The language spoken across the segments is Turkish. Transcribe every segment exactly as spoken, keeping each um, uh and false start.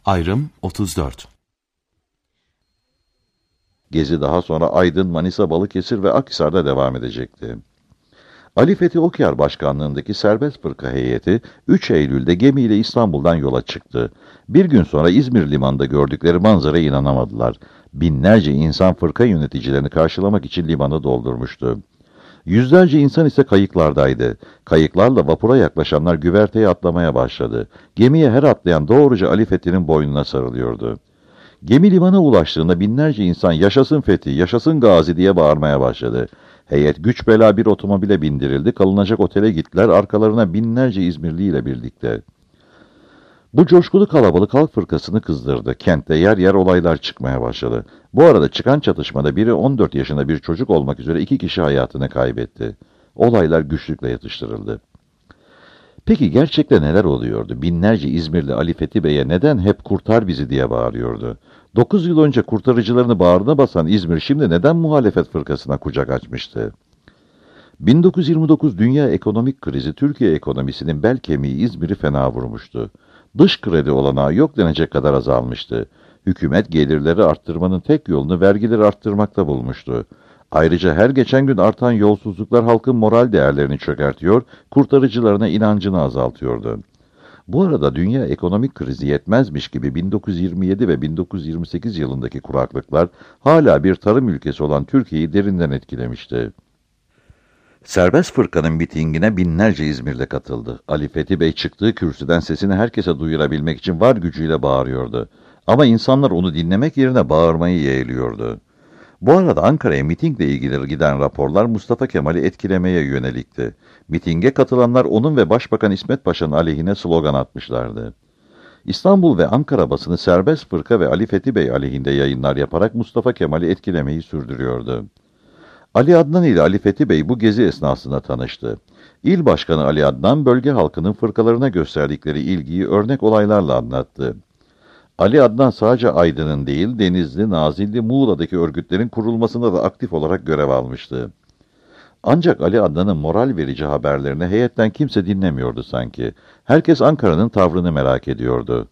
Ayrım otuz dört. Gezi daha sonra Aydın, Manisa, Balıkesir ve Akhisar'da devam edecekti. Ali Fethi Okyar başkanlığındaki serbest fırka heyeti üç Eylül'de gemiyle İstanbul'dan yola çıktı. Bir gün sonra İzmir limanında gördükleri manzaraya inanamadılar. Binlerce insan fırka yöneticilerini karşılamak için limanı doldurmuştu. Yüzlerce insan ise kayıklardaydı. Kayıklarla vapura yaklaşanlar güverteye atlamaya başladı. Gemiye her atlayan doğruca Ali Fethi'nin boynuna sarılıyordu. Gemi limana ulaştığında binlerce insan "Yaşasın Fethi, yaşasın Gazi" diye bağırmaya başladı. Heyet güç bela bir otomobile bindirildi, kalınacak otele gittiler, arkalarına binlerce İzmirli ile birlikte. Bu coşkulu kalabalık halk fırkasını kızdırdı. Kentte yer yer olaylar çıkmaya başladı. Bu arada çıkan çatışmada biri on dört yaşında bir çocuk olmak üzere iki kişi hayatını kaybetti. Olaylar güçlükle yatıştırıldı. Peki gerçekten neler oluyordu? Binlerce İzmirli Ali Fethi Bey'e neden hep "kurtar bizi" diye bağırıyordu? Dokuz yıl önce kurtarıcılarını bağrına basan İzmir şimdi neden muhalefet fırkasına kucak açmıştı? bin dokuz yüz yirmi dokuz dünya ekonomik krizi Türkiye ekonomisinin bel kemiği İzmir'i fena vurmuştu. Dış kredi olanağı yok denecek kadar azalmıştı. Hükümet gelirleri arttırmanın tek yolunu vergileri arttırmakta bulmuştu. Ayrıca her geçen gün artan yolsuzluklar halkın moral değerlerini çökertiyor, kurtarıcılarına inancını azaltıyordu. Bu arada dünya ekonomik krizi yetmezmiş gibi bin dokuz yüz yirmi yedi ve bin dokuz yüz yirmi sekiz yılındaki kuraklıklar hala bir tarım ülkesi olan Türkiye'yi derinden etkilemişti. Serbest fırkanın mitingine binlerce İzmir'de katıldı. Ali Fethi Bey çıktığı kürsüden sesini herkese duyurabilmek için var gücüyle bağırıyordu. Ama insanlar onu dinlemek yerine bağırmayı yeğliyordu. Bu arada Ankara'ya mitingle ilgili giden raporlar Mustafa Kemal'i etkilemeye yönelikti. Mitinge katılanlar onun ve Başbakan İsmet Paşa'nın aleyhine slogan atmışlardı. İstanbul ve Ankara basını serbest fırka ve Ali Fethi Bey aleyhinde yayınlar yaparak Mustafa Kemal'i etkilemeyi sürdürüyordu. Ali Adnan ile Ali Fethi Bey bu gezi esnasında tanıştı. İl Başkanı Ali Adnan, bölge halkının fırkalarına gösterdikleri ilgiyi örnek olaylarla anlattı. Ali Adnan sadece Aydın'ın değil, Denizli, Nazilli, Muğla'daki örgütlerin kurulmasında da aktif olarak görev almıştı. Ancak Ali Adnan'ın moral verici haberlerini heyetten kimse dinlemiyordu sanki. Herkes Ankara'nın tavrını merak ediyordu.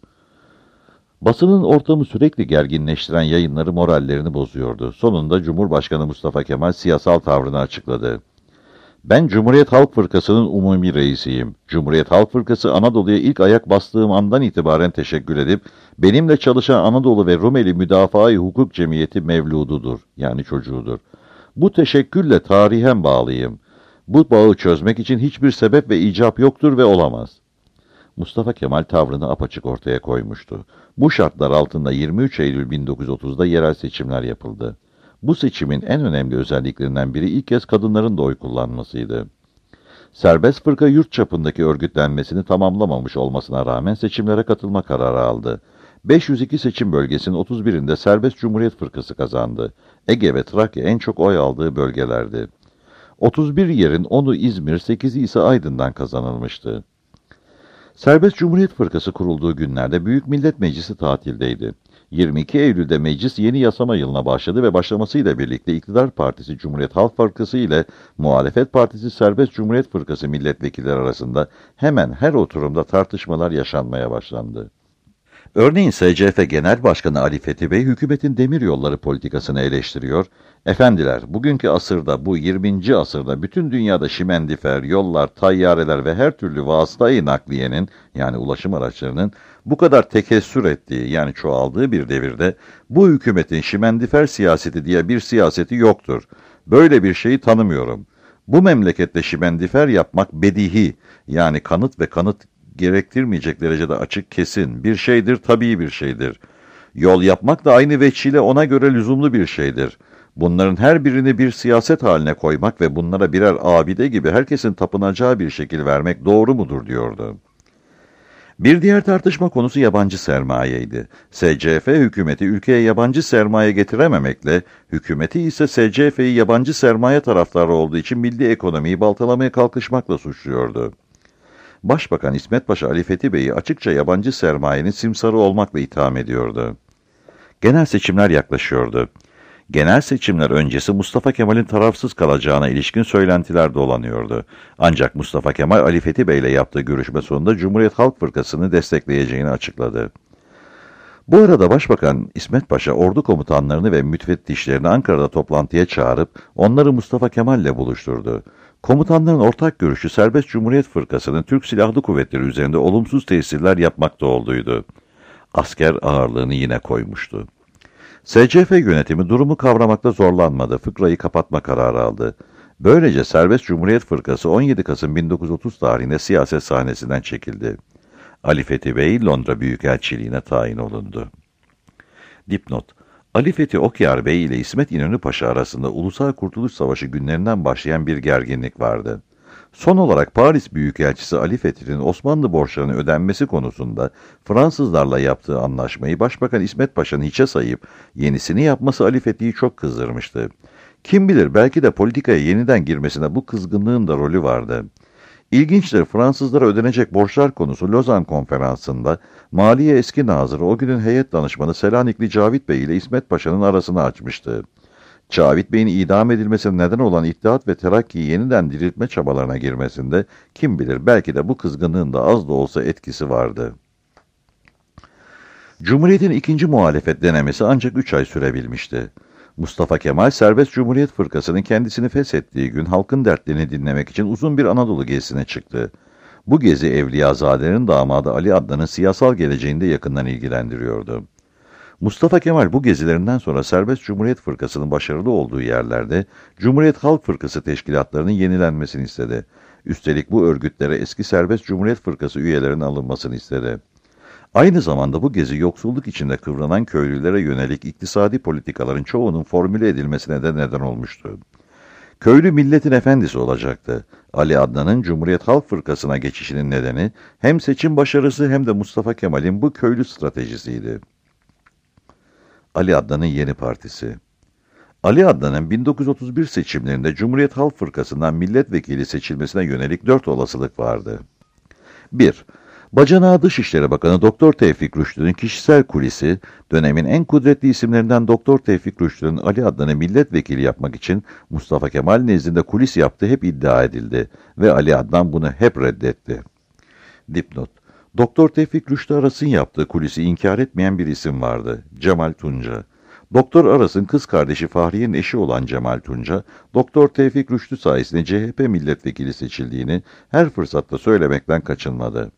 Basının ortamı sürekli gerginleştiren yayınları morallerini bozuyordu. Sonunda Cumhurbaşkanı Mustafa Kemal siyasal tavrını açıkladı. "Ben Cumhuriyet Halk Fırkası'nın umumi reisiyim. Cumhuriyet Halk Fırkası Anadolu'ya ilk ayak bastığım andan itibaren teşekkür edip benimle çalışan Anadolu ve Rumeli Müdafaa-i Hukuk Cemiyeti mevlududur, yani çocuğudur. Bu teşekkürle tarihen bağlıyım. Bu bağı çözmek için hiçbir sebep ve icap yoktur ve olamaz." Mustafa Kemal tavrını apaçık ortaya koymuştu. Bu şartlar altında yirmi üç Eylül bin dokuz yüz otuz'da yerel seçimler yapıldı. Bu seçimin en önemli özelliklerinden biri ilk kez kadınların da oy kullanmasıydı. Serbest fırka yurt çapındaki örgütlenmesini tamamlamamış olmasına rağmen seçimlere katılma kararı aldı. beş yüz iki seçim bölgesinin otuz birinde Serbest Cumhuriyet Fırkası kazandı. Ege ve Trakya en çok oy aldığı bölgelerdi. otuz bir yerin onu İzmir, sekizi ise Aydın'dan kazanılmıştı. Serbest Cumhuriyet Fırkası kurulduğu günlerde Büyük Millet Meclisi tatildeydi. yirmi iki Eylül'de meclis yeni yasama yılına başladı ve başlamasıyla birlikte İktidar Partisi Cumhuriyet Halk Fırkası ile Muhalefet Partisi Serbest Cumhuriyet Fırkası milletvekilleri arasında hemen her oturumda tartışmalar yaşanmaya başlandı. Örneğin S C F Genel Başkanı Ali Fethi Bey, hükümetin demiryolları politikasını eleştiriyor. "Efendiler, bugünkü asırda, bu yirminci asırda bütün dünyada şimendifer, yollar, tayyareler ve her türlü vasıtayı nakliyenin, yani ulaşım araçlarının bu kadar tekessür ettiği, yani çoğaldığı bir devirde bu hükümetin şimendifer siyaseti diye bir siyaseti yoktur. Böyle bir şeyi tanımıyorum. Bu memlekette şimendifer yapmak bedihi, yani kanıt ve kanıt gerektirmeyecek derecede açık, kesin bir şeydir, tabii bir şeydir. Yol yapmak da aynı veçile ona göre lüzumlu bir şeydir. Bunların her birini bir siyaset haline koymak ve bunlara birer abide gibi herkesin tapınacağı bir şekil vermek doğru mudur?" diyordu. Bir diğer tartışma konusu yabancı sermayeydi. S C F hükümeti ülkeye yabancı sermaye getirememekle, hükümeti ise S C F'yi yabancı sermaye taraftarı olduğu için milli ekonomiyi baltalamaya kalkışmakla suçluyordu. Başbakan İsmet Paşa Ali Fethi Bey'i açıkça yabancı sermayenin simsarı olmakla itham ediyordu. Genel seçimler yaklaşıyordu. Genel seçimler öncesi Mustafa Kemal'in tarafsız kalacağına ilişkin söylentiler dolanıyordu. Ancak Mustafa Kemal Ali Fethi Bey ile yaptığı görüşme sonunda Cumhuriyet Halk Fırkası'nı destekleyeceğini açıkladı. Bu arada Başbakan İsmet Paşa ordu komutanlarını ve müfettişlerini Ankara'da toplantıya çağırıp onları Mustafa Kemal'le buluşturdu. Komutanların ortak görüşü Serbest Cumhuriyet Fırkası'nın Türk Silahlı Kuvvetleri üzerinde olumsuz tesirler yapmakta olduğuydu. Asker ağırlığını yine koymuştu. S C F yönetimi durumu kavramakta zorlanmadı, fıkrayı kapatma kararı aldı. Böylece Serbest Cumhuriyet Fırkası on yedi Kasım bin dokuz yüz otuz tarihinde siyaset sahnesinden çekildi. Ali Fethi Bey Londra Büyükelçiliğine tayin olundu. Dipnot: Ali Fethi Okyar Bey ile İsmet İnönü Paşa arasında Ulusal Kurtuluş Savaşı günlerinden başlayan bir gerginlik vardı. Son olarak Paris Büyükelçisi Ali Fethi'nin Osmanlı borçlarının ödenmesi konusunda Fransızlarla yaptığı anlaşmayı Başbakan İsmet Paşa'nın hiçe sayıp yenisini yapması Ali Fethi'yi çok kızdırmıştı. Kim bilir, belki de politikaya yeniden girmesine bu kızgınlığın da rolü vardı. İlginçtir, Fransızlara ödenecek borçlar konusu Lozan Konferansı'nda Maliye Eski Nazırı, o günün heyet danışmanı Selanikli Cavit Bey ile İsmet Paşa'nın arasını açmıştı. Cavit Bey'in idam edilmesine neden olan İttihat ve Terakki'yi yeniden diriltme çabalarına girmesinde kim bilir, belki de bu kızgınlığın da az da olsa etkisi vardı. Cumhuriyet'in ikinci muhalefet denemesi ancak üç ay sürebilmişti. Mustafa Kemal, Serbest Cumhuriyet Fırkası'nın kendisini feshettiği gün halkın dertlerini dinlemek için uzun bir Anadolu gezisine çıktı. Bu gezi Evliyazade'nin damadı Ali Adnan'ın siyasal geleceğini de yakından ilgilendiriyordu. Mustafa Kemal bu gezilerinden sonra Serbest Cumhuriyet Fırkası'nın başarılı olduğu yerlerde Cumhuriyet Halk Fırkası teşkilatlarının yenilenmesini istedi. Üstelik bu örgütlere eski Serbest Cumhuriyet Fırkası üyelerinin alınmasını istedi. Aynı zamanda bu gezi yoksulluk içinde kıvranan köylülere yönelik iktisadi politikaların çoğunun formüle edilmesine de neden olmuştu. Köylü milletin efendisi olacaktı. Ali Adnan'ın Cumhuriyet Halk Fırkası'na geçişinin nedeni hem seçim başarısı hem de Mustafa Kemal'in bu köylü stratejisiydi. Ali Adnan'ın yeni partisi. Ali Adnan'ın bin dokuz yüz otuz bir seçimlerinde Cumhuriyet Halk Fırkası'ndan milletvekili seçilmesine yönelik dört olasılık vardı. bir. Bacanağı Dışişleri Bakanı Doktor Tevfik Rüştü'nün kişisel kulisi, dönemin en kudretli isimlerinden Doktor Tevfik Rüştü'nün Ali Adnan'ı milletvekili yapmak için Mustafa Kemal nezdinde kulis yaptığı hep iddia edildi ve Ali Adnan bunu hep reddetti. Dipnot: Doktor Tevfik Rüştü Aras'ın yaptığı kulisi inkar etmeyen bir isim vardı, Cemal Tunca. Doktor Aras'ın kız kardeşi Fahriye'nin eşi olan Cemal Tunca, Doktor Tevfik Rüştü sayesinde C H P milletvekili seçildiğini her fırsatta söylemekten kaçınmadı.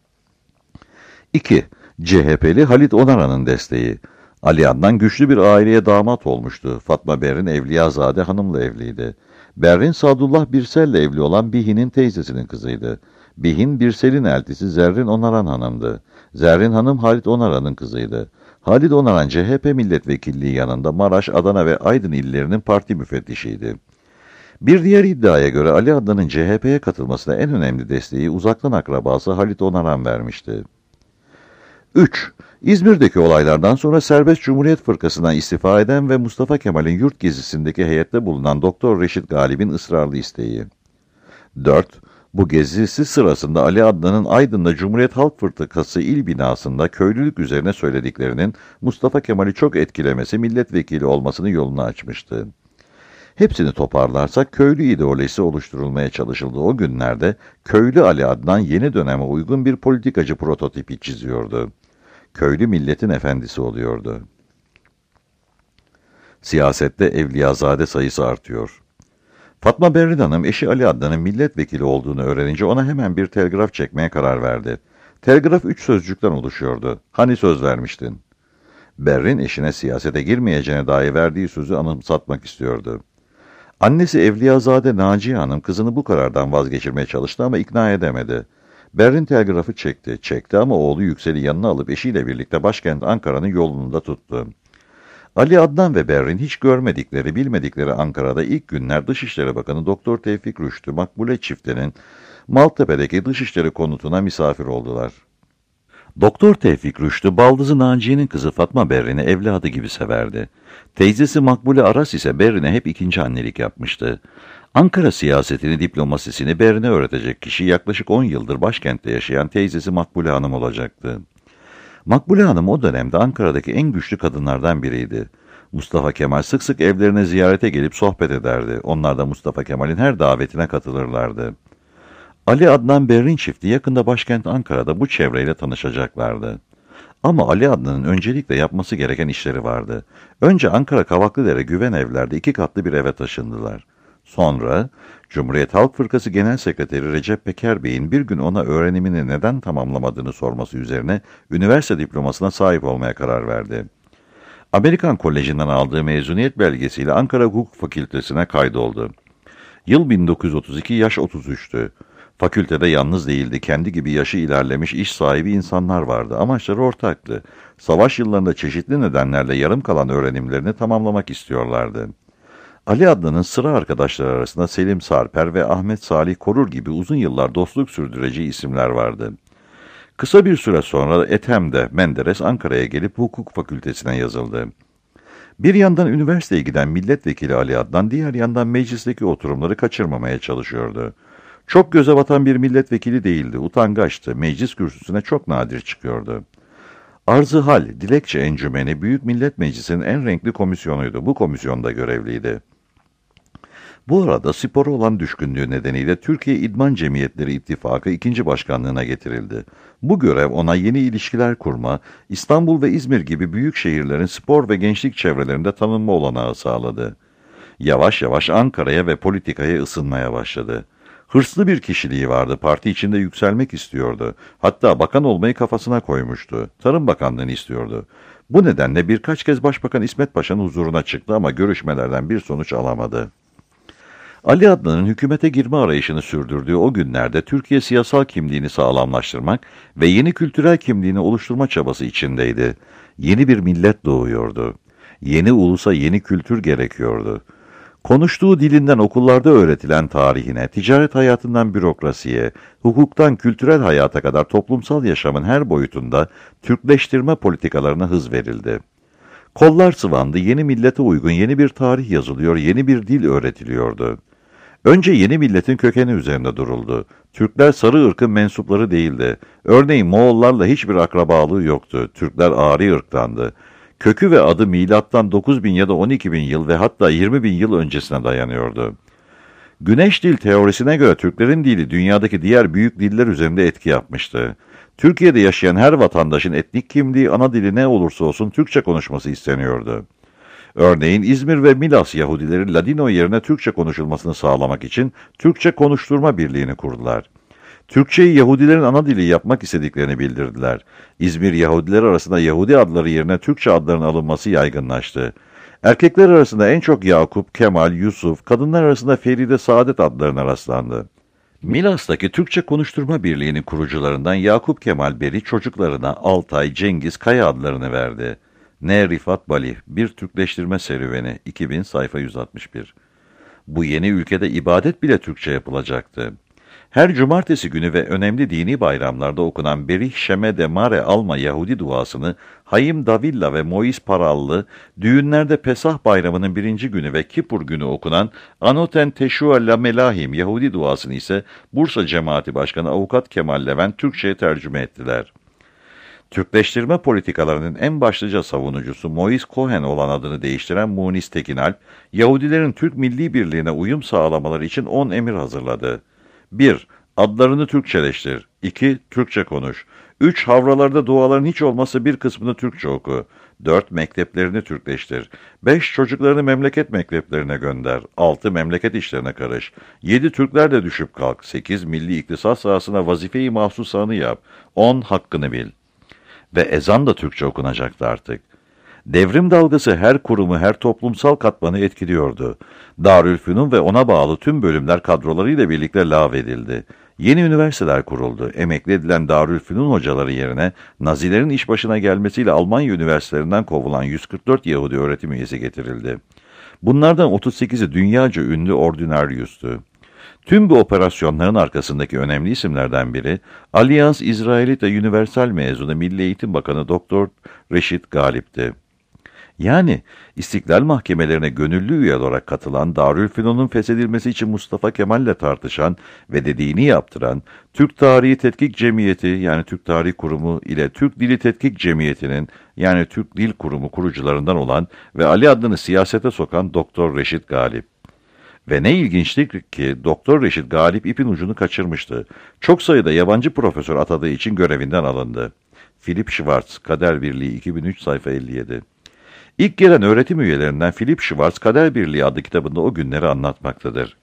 iki. C H P'li Halit Onaran'ın desteği. Ali Adnan güçlü bir aileye damat olmuştu. Fatma Berrin Evliyazade Hanım'la evliydi. Berrin Sadullah Birsel'le evli olan Bihi'nin teyzesinin kızıydı. Bihin Birsel'in eltisi Zerrin Onaran Hanım'dı. Zerrin Hanım Halit Onaran'ın kızıydı. Halit Onaran C H P milletvekilliği yanında Maraş, Adana ve Aydın illerinin parti müfettişiydi. Bir diğer iddiaya göre Ali Adnan'ın C H P'ye katılmasına en önemli desteği uzaktan akrabası Halit Onaran vermişti. üç. İzmir'deki olaylardan sonra Serbest Cumhuriyet Fırkası'ndan istifa eden ve Mustafa Kemal'in yurt gezisindeki heyette bulunan Doktor Reşit Galip'in ısrarlı isteği. dört. Bu gezisi sırasında Ali Adnan'ın Aydın'da Cumhuriyet Halk Fırkası il binasında köylülük üzerine söylediklerinin Mustafa Kemal'i çok etkilemesi milletvekili olmasının yolunu açmıştı. Hepsini toparlarsak köylü ideolojisi oluşturulmaya çalışıldığı o günlerde köylü Ali Adnan yeni döneme uygun bir politikacı prototipi çiziyordu. Köylü milletin efendisi oluyordu. Siyasette Evliyazade sayısı artıyor. Fatma Berrin Hanım eşi Ali Adnan'ın milletvekili olduğunu öğrenince ona hemen bir telgraf çekmeye karar verdi. Telgraf üç sözcükten oluşuyordu. Hani söz vermiştin? Berrin eşine siyasete girmeyeceğine dair verdiği sözü anımsatmak istiyordu. Annesi Evliyazade Naciye Hanım kızını bu karardan vazgeçirmeye çalıştı ama ikna edemedi. Berrin telgrafı çekti, çekti ama oğlu Yüksel'i yanına alıp eşiyle birlikte başkent Ankara'nın yolunu da tuttu. Ali Adnan ve Berrin hiç görmedikleri, bilmedikleri Ankara'da ilk günler Dışişleri Bakanı Doktor Tevfik Rüştü Makbule çiftinin Maltepe'deki Dışişleri konutuna misafir oldular. Doktor Tevfik Rüştü, baldızı Naciye'nin kızı Fatma Berrin'i evladı gibi severdi. Teyzesi Makbule Aras ise Berrin'e hep ikinci annelik yapmıştı. Ankara siyasetini, diplomasisini Berrin'e öğretecek kişi yaklaşık on yıldır başkentte yaşayan teyzesi Makbule Hanım olacaktı. Makbule Hanım o dönemde Ankara'daki en güçlü kadınlardan biriydi. Mustafa Kemal sık sık evlerine ziyarete gelip sohbet ederdi. Onlar da Mustafa Kemal'in her davetine katılırlardı. Ali Adnan Berrin çifti yakında başkent Ankara'da bu çevreyle tanışacaklardı. Ama Ali Adnan'ın öncelikle yapması gereken işleri vardı. Önce Ankara Kavaklıdere Güven Evler'de iki katlı bir eve taşındılar. Sonra Cumhuriyet Halk Fırkası Genel Sekreteri Recep Peker Bey'in bir gün ona öğrenimini neden tamamlamadığını sorması üzerine üniversite diplomasına sahip olmaya karar verdi. Amerikan Koleji'nden aldığı mezuniyet belgesiyle Ankara Hukuk Fakültesi'ne kaydoldu. Yıl bin dokuz yüz otuz iki, yaş otuz üçtü. Fakültede yalnız değildi, kendi gibi yaşı ilerlemiş iş sahibi insanlar vardı. Amaçları ortaktı. Savaş yıllarında çeşitli nedenlerle yarım kalan öğrenimlerini tamamlamak istiyorlardı. Ali Adnan'ın sıra arkadaşları arasında Selim Sarper ve Ahmet Salih Korur gibi uzun yıllar dostluk sürdüreceği isimler vardı. Kısa bir süre sonra Ethem'de Menderes Ankara'ya gelip hukuk fakültesine yazıldı. Bir yandan üniversiteye giden milletvekili Ali Adnan, diğer yandan meclisteki oturumları kaçırmamaya çalışıyordu. Çok göze batan bir milletvekili değildi, utangaçtı, meclis kürsüsüne çok nadir çıkıyordu. Arz-ı Hal, Dilekçe Encümeni, Büyük Millet Meclisi'nin en renkli komisyonuydu, bu komisyonda görevliydi. Bu arada spora olan düşkünlüğü nedeniyle Türkiye İdman Cemiyetleri İttifakı ikinci başkanlığına getirildi. Bu görev ona yeni ilişkiler kurma, İstanbul ve İzmir gibi büyük şehirlerin spor ve gençlik çevrelerinde tanınma olanağı sağladı. Yavaş yavaş Ankara'ya ve politikaya ısınmaya başladı. Hırslı bir kişiliği vardı, parti içinde yükselmek istiyordu. Hatta bakan olmayı kafasına koymuştu. Tarım Bakanlığı'nı istiyordu. Bu nedenle birkaç kez Başbakan İsmet Paşa'nın huzuruna çıktı ama görüşmelerden bir sonuç alamadı. Ali Adnan'ın hükümete girme arayışını sürdürdüğü o günlerde Türkiye siyasal kimliğini sağlamlaştırmak ve yeni kültürel kimliğini oluşturma çabası içindeydi. Yeni bir millet doğuyordu. Yeni ulusa yeni kültür gerekiyordu. Konuştuğu dilinden okullarda öğretilen tarihine, ticaret hayatından bürokrasiye, hukuktan kültürel hayata kadar toplumsal yaşamın her boyutunda Türkleştirme politikalarına hız verildi. Kollar sıvandı, yeni millete uygun yeni bir tarih yazılıyor, yeni bir dil öğretiliyordu. Önce yeni milletin kökeni üzerinde duruldu. Türkler sarı ırkın mensupları değildi. Örneğin Moğollarla hiçbir akrabalığı yoktu. Türkler Ağrı ırktandı. Kökü ve adı milattan dokuz bin ya da on iki bin yıl ve hatta yirmi bin yıl öncesine dayanıyordu. Güneş dil teorisine göre Türklerin dili dünyadaki diğer büyük diller üzerinde etki yapmıştı. Türkiye'de yaşayan her vatandaşın etnik kimliği, ana dili ne olursa olsun Türkçe konuşması isteniyordu. Örneğin İzmir ve Milas Yahudileri Ladino yerine Türkçe konuşulmasını sağlamak için Türkçe Konuşturma Birliği'ni kurdular. Türkçeyi Yahudilerin ana dili yapmak istediklerini bildirdiler. İzmir Yahudileri arasında Yahudi adları yerine Türkçe adların alınması yaygınlaştı. Erkekler arasında en çok Yakup, Kemal, Yusuf, kadınlar arasında Feride, Saadet adlarına rastlandı. Milas'taki Türkçe Konuşturma Birliği'nin kurucularından Yakup Kemal Beri çocuklarına Altay, Cengiz, Kaya adlarını verdi. N. Rifat Bali, Bir Türkleştirme Serüveni, iki bin, sayfa yüz altmış bir. Bu yeni ülkede ibadet bile Türkçe yapılacaktı. Her cumartesi günü ve önemli dini bayramlarda okunan Berih Şemede Mare Alma Yahudi duasını Hayim Davilla ve Mois Parallı, düğünlerde Pesah bayramının birinci günü ve Kipur günü okunan Anoten Teşua La Melahim Yahudi duasını ise Bursa Cemaati Başkanı Avukat Kemal Levent Türkçe'ye tercüme ettiler. Türkleştirme politikalarının en başlıca savunucusu Mois Cohen olan adını değiştiren Munis Tekinalp, Yahudilerin Türk Milli Birliği'ne uyum sağlamaları için on emir hazırladı. bir. Adlarını Türkçeleştir. iki. Türkçe konuş. üç. Havralarda duaların hiç olmazsa bir kısmını Türkçe oku. dört. Mekteplerini Türkleştir. beş. Çocuklarını memleket mekteplerine gönder. altı. Memleket işlerine karış. yedi. Türklerle düşüp kalk. sekiz. Milli iktisat sahasına vazife-i mahsusanı yap. on. Hakkını bil. Ve ezan da Türkçe okunacaktı artık. Devrim dalgası her kurumu, her toplumsal katmanı etkiliyordu. Darülfünun ve ona bağlı tüm bölümler kadrolarıyla birlikte lağvedildi. Yeni üniversiteler kuruldu. Emekli edilen Darülfünun hocaları yerine Nazilerin iş başına gelmesiyle Almanya üniversitelerinden kovulan yüz kırk dört Yahudi öğretim üyesi getirildi. Bunlardan otuz sekizi dünyaca ünlü ordinaryüstü. Tüm bu operasyonların arkasındaki önemli isimlerden biri, Allianz Israelita Universal mezunu Milli Eğitim Bakanı Doktor Reşit Galip'ti. Yani İstiklal mahkemelerine gönüllü üye olarak katılan, Darülfünun'un feshedilmesi için Mustafa Kemal'le tartışan ve dediğini yaptıran, Türk Tarihi Tetkik Cemiyeti yani Türk Tarih Kurumu ile Türk Dili Tetkik Cemiyeti'nin yani Türk Dil Kurumu kurucularından olan ve Ali Adnan'ı siyasete sokan Doktor Reşit Galip. Ve ne ilginçtir ki Doktor Reşit Galip ipin ucunu kaçırmıştı. Çok sayıda yabancı profesör atadığı için görevinden alındı. Philip Schwartz, Kader Birliği, iki bin üç, sayfa elli yedi. İlk gelen öğretim üyelerinden Philip Schwartz, Kader Birliği adlı kitabında o günleri anlatmaktadır.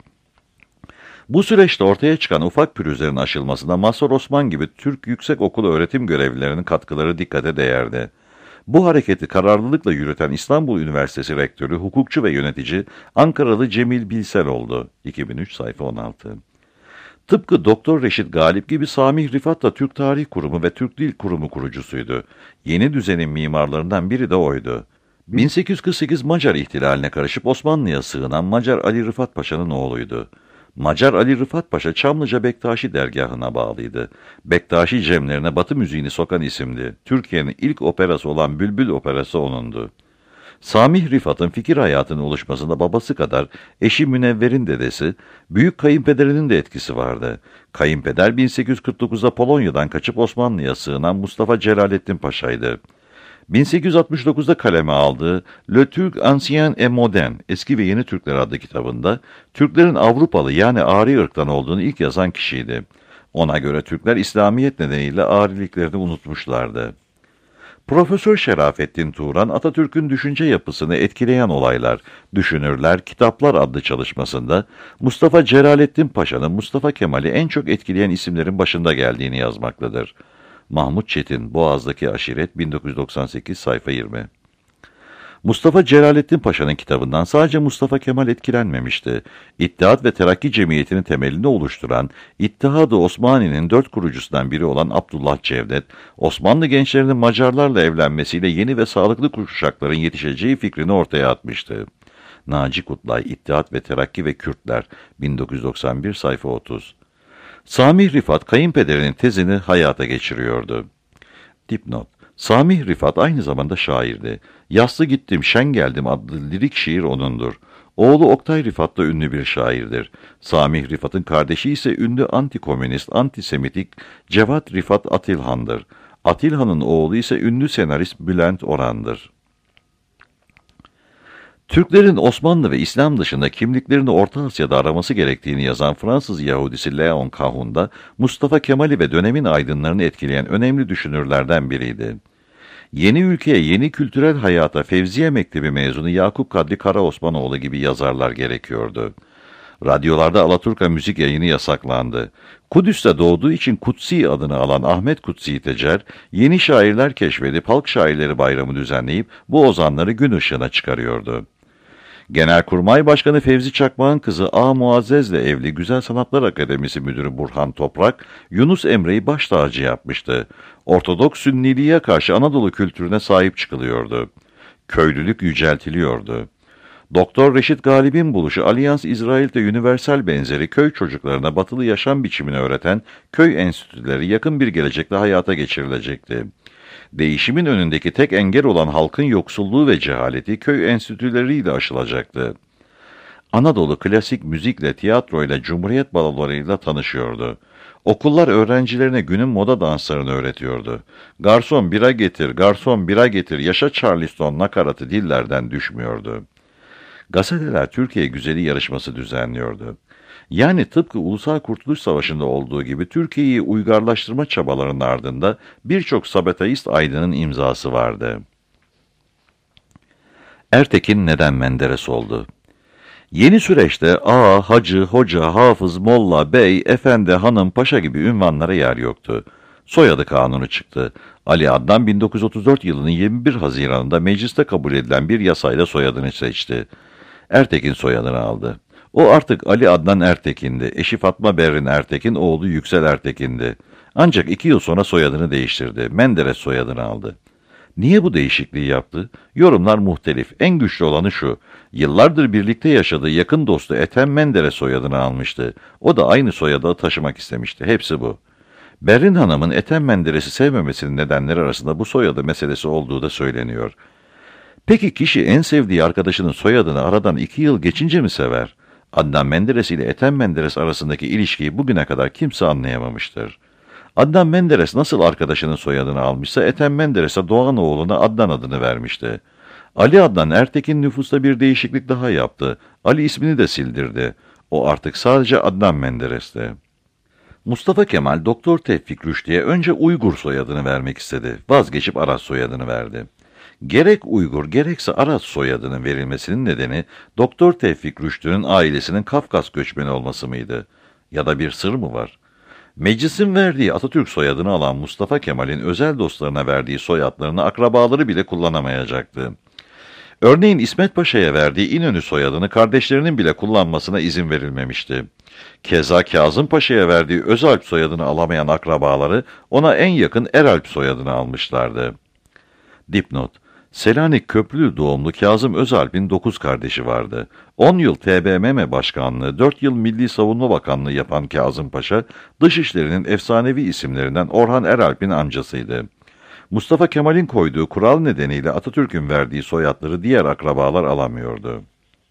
Bu süreçte ortaya çıkan ufak pürüzlerin aşılmasında Mazhar Osman gibi Türk Yüksekokulu öğretim görevlilerinin katkıları dikkate değerdi. Bu hareketi kararlılıkla yürüten İstanbul Üniversitesi Rektörü, hukukçu ve yönetici Ankaralı Cemil Bilsel oldu. iki bin üç, sayfa on altı. Tıpkı Doktor Reşit Galip gibi Samih Rifat da Türk Tarih Kurumu ve Türk Dil Kurumu kurucusuydu. Yeni düzenin mimarlarından biri de oydu. bin sekiz yüz kırk sekiz Macar ihtilaline karışıp Osmanlı'ya sığınan Macar Ali Rıfat Paşa'nın oğluydu. Macar Ali Rıfat Paşa Çamlıca Bektaşi dergahına bağlıydı. Bektaşi cemlerine Batı müziğini sokan isimdi. Türkiye'nin ilk operası olan Bülbül Operası onundu. Samih Rıfat'ın fikir hayatının oluşmasında babası kadar eşi Münevver'in dedesi, büyük kayınpederinin de etkisi vardı. Kayınpeder bin sekiz yüz kırk dokuzda Polonya'dan kaçıp Osmanlı'ya sığınan Mustafa Celalettin Paşa'ydı. bin sekiz yüz altmış dokuzda kaleme aldığı Le Turc Ancien et Moderne, Eski ve Yeni Türkler adlı kitabında Türklerin Avrupalı yani Ari ırktan olduğunu ilk yazan kişiydi. Ona göre Türkler İslamiyet nedeniyle Ariliklerini unutmuşlardı. Profesör Şerafettin Turan, Atatürk'ün düşünce yapısını etkileyen olaylar, düşünürler, kitaplar adlı çalışmasında Mustafa Celalettin Paşa'nın Mustafa Kemal'i en çok etkileyen isimlerin başında geldiğini yazmaktadır. Mahmut Çetin, Boğaz'daki Aşiret, bin dokuz yüz doksan sekiz, sayfa yirmi. Mustafa Celalettin Paşa'nın kitabından sadece Mustafa Kemal etkilenmemişti. İttihat ve Terakki Cemiyeti'nin temelini oluşturan, İttihat-ı Osmani'nin dört kurucusundan biri olan Abdullah Cevdet, Osmanlı gençlerinin Macarlarla evlenmesiyle yeni ve sağlıklı kuşakların yetişeceği fikrini ortaya atmıştı. Naci Kutlay, İttihat ve Terakki ve Kürtler, bin dokuz yüz doksan bir, sayfa otuz. Samih Rifat, kayınpederinin tezini hayata geçiriyordu. Dipnot: Samih Rifat aynı zamanda şairdi. Yaslı Gittim, Şen Geldim adlı lirik şiir onundur. Oğlu Oktay Rifat da ünlü bir şairdir. Samih Rifat'ın kardeşi ise ünlü antikomünist, antisemitik Cevat Rifat Atilhan'dır. Atilhan'ın oğlu ise ünlü senarist Bülent Orhan'dır. Türklerin Osmanlı ve İslam dışında kimliklerini Orta Asya'da araması gerektiğini yazan Fransız Yahudisi Léon Cahun da Mustafa Kemal'i ve dönemin aydınlarını etkileyen önemli düşünürlerden biriydi. Yeni ülkeye, yeni kültürel hayata Fevziye Mektebi mezunu Yakup Kadri Karaosmanoğlu gibi yazarlar gerekiyordu. Radyolarda Alaturka müzik yayını yasaklandı. Kudüs'te doğduğu için Kutsi adını alan Ahmet Kutsi Tecer, yeni şairler keşfedip Halk Şairleri Bayramı düzenleyip bu ozanları gün ışığına çıkarıyordu. Genelkurmay Başkanı Fevzi Çakmak'ın kızı A. Muazzez'le evli Güzel Sanatlar Akademisi Müdürü Burhan Toprak, Yunus Emre'yi baş tacı yapmıştı. Ortodoks Sünniliğe karşı Anadolu kültürüne sahip çıkılıyordu. Köylülük yüceltiliyordu. Doktor Reşit Galip'in buluşu Allianz İsrail'de universal benzeri köy çocuklarına batılı yaşam biçimini öğreten köy enstitüleri yakın bir gelecekte hayata geçirilecekti. Değişimin önündeki tek engel olan halkın yoksulluğu ve cehaleti köy enstitüleriyle aşılacaktı. Anadolu klasik müzikle, tiyatroyla, cumhuriyet balolarıyla tanışıyordu. Okullar öğrencilerine günün moda danslarını öğretiyordu. Garson bira getir, garson bira getir, yaşa Charleston nakaratı dillerden düşmüyordu. Gazeteler Türkiye Güzeli yarışması düzenliyordu. Yani tıpkı Ulusal Kurtuluş Savaşı'nda olduğu gibi Türkiye'yi uygarlaştırma çabalarının ardında birçok sabotajist aydının imzası vardı. Ertekin neden Menderes oldu? Yeni süreçte ağa, hacı, hoca, hafız, molla, bey, efendi, hanım, paşa gibi ünvanlara yer yoktu. Soyadı kanunu çıktı. Ali Adnan bin dokuz yüz otuz dört yılının yirmi bir Haziran'ında mecliste kabul edilen bir yasayla soyadını seçti. Ertekin soyadını aldı. O artık Ali Adnan Ertekin'di. Eşi Fatma Berrin Ertekin, oğlu Yüksel Ertekin'di. Ancak iki yıl sonra soyadını değiştirdi. Menderes soyadını aldı. Niye bu değişikliği yaptı? Yorumlar muhtelif. En güçlü olanı şu: yıllardır birlikte yaşadığı yakın dostu Ethem Menderes soyadını almıştı. O da aynı soyadı taşımak istemişti. Hepsi bu. Berrin Hanım'ın Ethem Menderes'i sevmemesinin nedenleri arasında bu soyadı meselesi olduğu da söyleniyor. Peki kişi en sevdiği arkadaşının soyadını aradan iki yıl geçince mi sever? Adnan Menderes ile Ethem Menderes arasındaki ilişkiyi bugüne kadar kimse anlayamamıştır. Adnan Menderes nasıl arkadaşının soyadını almışsa Ethem Menderes'e Doğan oğluna Adnan adını vermişti. Ali Adnan Ertekin nüfusta bir değişiklik daha yaptı. Ali ismini de sildirdi. O artık sadece Adnan Menderes'ti. Mustafa Kemal Doktor Tevfik Rüştü'ye önce Uygur soyadını vermek istedi. Vazgeçip Aras soyadını verdi. Gerek Uygur gerekse Aras soyadının verilmesinin nedeni Doktor Tevfik Rüştü'nün ailesinin Kafkas göçmeni olması mıydı? Ya da bir sır mı var? Meclisin verdiği Atatürk soyadını alan Mustafa Kemal'in özel dostlarına verdiği soyadlarını akrabaları bile kullanamayacaktı. Örneğin İsmet Paşa'ya verdiği İnönü soyadını kardeşlerinin bile kullanmasına izin verilmemişti. Keza Kazım Paşa'ya verdiği Özalp soyadını alamayan akrabaları ona en yakın Eralp soyadını almışlardı. Dipnot: Selanik Köprülü doğumlu Kazım Özalp'in dokuz kardeşi vardı. on yıl T B M M Başkanlığı, dört yıl Milli Savunma Bakanlığı yapan Kazım Paşa, Dışişleri'nin efsanevi isimlerinden Orhan Eralp'in amcasıydı. Mustafa Kemal'in koyduğu kural nedeniyle Atatürk'ün verdiği soyadları diğer akrabalar alamıyordu.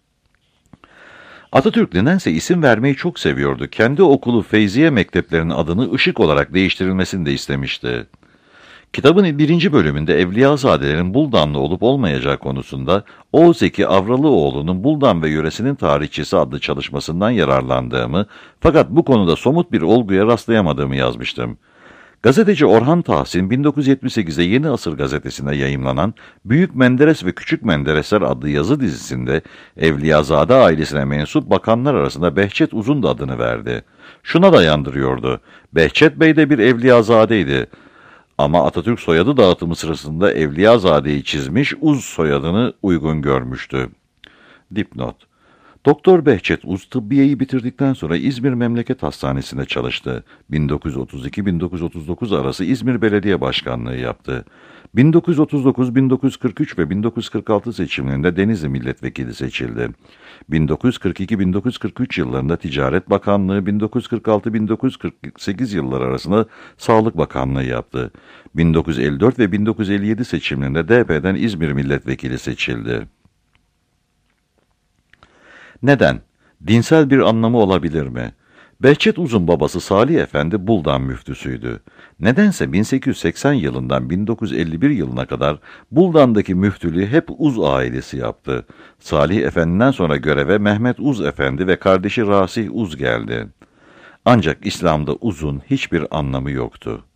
Atatürk nedense isim vermeyi çok seviyordu. Kendi okulu Feyziye Mekteplerinin adını Işık olarak değiştirilmesini de istemişti. Kitabın birinci bölümünde Evliyazadelerin Buldanlı olup olmayacağı konusunda O. Zeki Avralıoğlu'nun Buldan ve Yöresinin Tarihçisi adlı çalışmasından yararlandığımı, fakat bu konuda somut bir olguya rastlayamadığımı yazmıştım. Gazeteci Orhan Tahsin, bin dokuz yüz yetmiş sekizde Yeni Asır gazetesinde yayımlanan Büyük Menderes ve Küçük Menderesler adlı yazı dizisinde Evliyazade ailesine mensup bakanlar arasında Behçet Uzun da adını verdi. Şuna dayandırıyordu: Behçet Bey de bir Evliyazadeydi. Ama Atatürk soyadı dağıtımı sırasında Evliyazade'yi çizmiş, Uz soyadını uygun görmüştü. Dipnot: Doktor Behçet Uz tıbbiyeyi bitirdikten sonra İzmir Memleket Hastanesi'nde çalıştı. bin dokuz yüz otuz iki bin dokuz yüz otuz dokuz arası İzmir Belediye Başkanlığı yaptı. bin dokuz yüz otuz dokuz bin dokuz yüz kırk üç ve bin dokuz yüz kırk altı seçimlerinde Denizli Milletvekili seçildi. bin dokuz yüz kırk iki bin dokuz yüz kırk üç yıllarında Ticaret Bakanlığı, bin dokuz yüz kırk altı bin dokuz yüz kırk sekiz yılları arasında Sağlık Bakanlığı yaptı. bin dokuz yüz elli dört ve bin dokuz yüz elli yedi seçimlerinde D P'den İzmir Milletvekili seçildi. Neden? Dinsel bir anlamı olabilir mi? Behçet Uzun babası Salih Efendi Buldan müftüsüydü. Nedense bin sekiz yüz seksen yılından bin dokuz yüz elli bir yılına kadar Buldan'daki müftülüğü hep Uz ailesi yaptı. Salih Efendi'den sonra göreve Mehmet Uz Efendi ve kardeşi Rasih Uz geldi. Ancak İslam'da uzun hiçbir anlamı yoktu.